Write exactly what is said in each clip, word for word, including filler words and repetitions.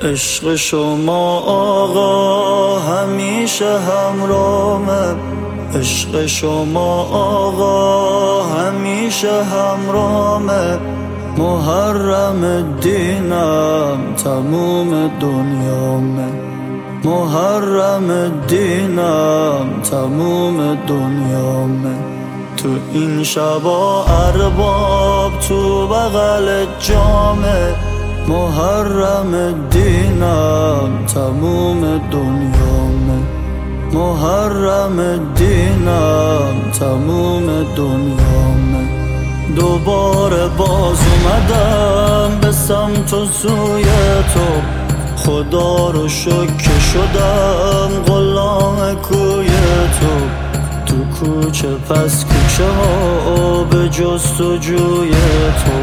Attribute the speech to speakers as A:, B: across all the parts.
A: عشق شما آقا همیشه همراهمه، عشق شما آقا همیشه همراهمه. محرم دینم تموم دنیامه، محرم دینم تموم دنیامه. تو این شبا ارباب تو بغل جامه، محرم دینم تموم دنیامه، محرم دینم تموم دنیامه. دوباره باز اومدم به سمت و سوی تو، خدا رو شکر شدم غلام کوی تو. تو کوچه پس کوچه ها به جستجوی تو،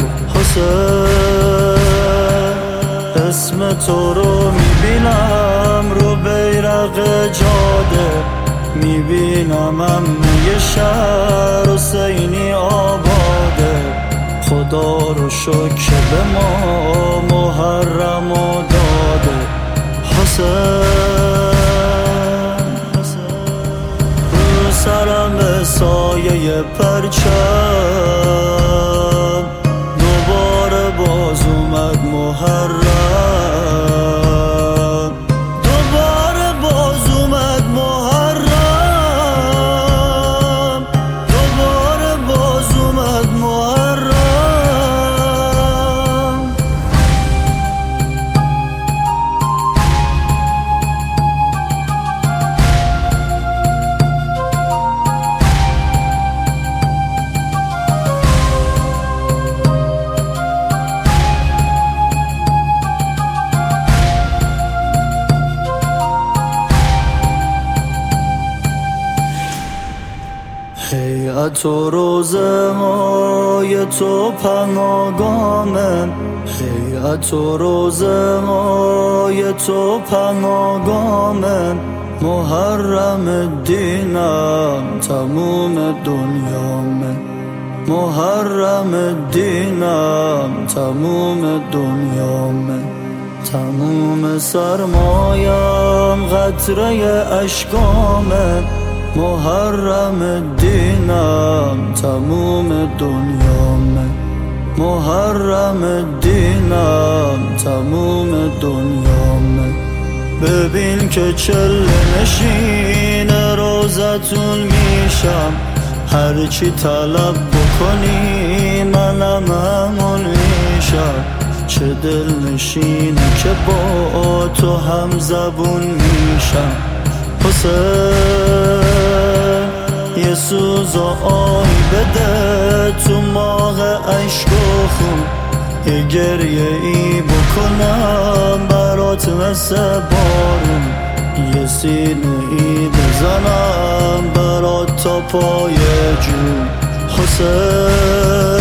A: حسین اسم تو رو میبینم رو بیرق جاده، میبینم امه شهر حسینی آباده. خدا رو شکر به ما محرم و داده. حسین رو سرم سایه پرچم، دوباره باز اومد محرم، دوباره باز اومد محرم، دوباره باز اومد محرم. هیئت و روزه های تو پناهگاهمه، هیئت و روزه های تو پناهگاهمه. محرم دینم تموم دنیامه، محرم دینم تموم دنیامه. تموم سرمایم قطره اشکامه، محرم دینم تموم دنیامه، محرم دینم تموم دنیامه. ببین که چله نشین روزتون میشم، هرچی طلب بکنی منم همون میشم. چه دل نشینی که با تو هم زبون میشم. حسین یه سوز و آی بده تو ماغ عشق و خون، یه گریه ای بکنم برات مثل بارون، یه سینه ای بزنم برات تا پای جون. حسین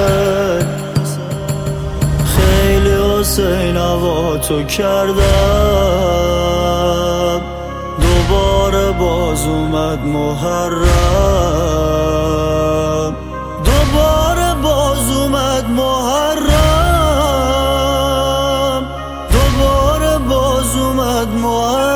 A: خیلی حسین هوا تو کردم، دوباره باز اومد محرم، دوباره باز اومد محرم، دوباره باز اومد محرم.